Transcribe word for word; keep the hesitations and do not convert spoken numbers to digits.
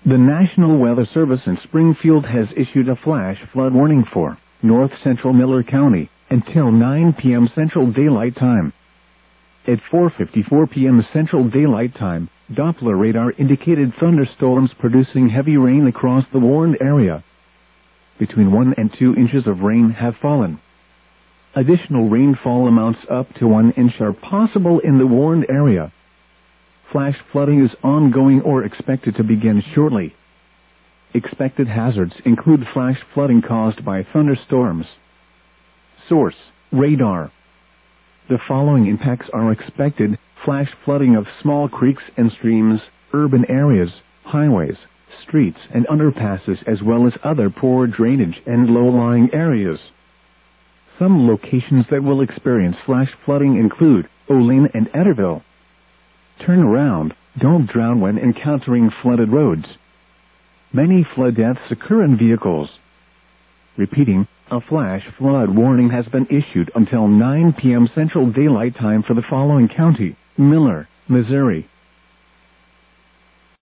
The National Weather Service in Springfield has issued a flash flood warning for north central Miller County until nine p.m. Central Daylight Time. At four fifty-four p.m. Central Daylight Time, Doppler radar indicated thunderstorms producing heavy rain across the warned area. Between one and two inches of rain have fallen. Additional rainfall amounts up to one inch are possible in the warned area. Flash flooding is ongoing or expected to begin shortly. Expected hazards include flash flooding caused by thunderstorms. Source: radar. The following impacts are expected: flash flooding of small creeks and streams, urban areas, highways, streets and underpasses, as well as other poor drainage and low-lying areas. Some locations that will experience flash flooding include Olean and Etterville. Turn around, don't drown when encountering flooded roads. Many flood deaths occur in vehicles. Repeating, a flash flood warning has been issued until nine p.m. Central Daylight Time for the following county: Miller, Missouri,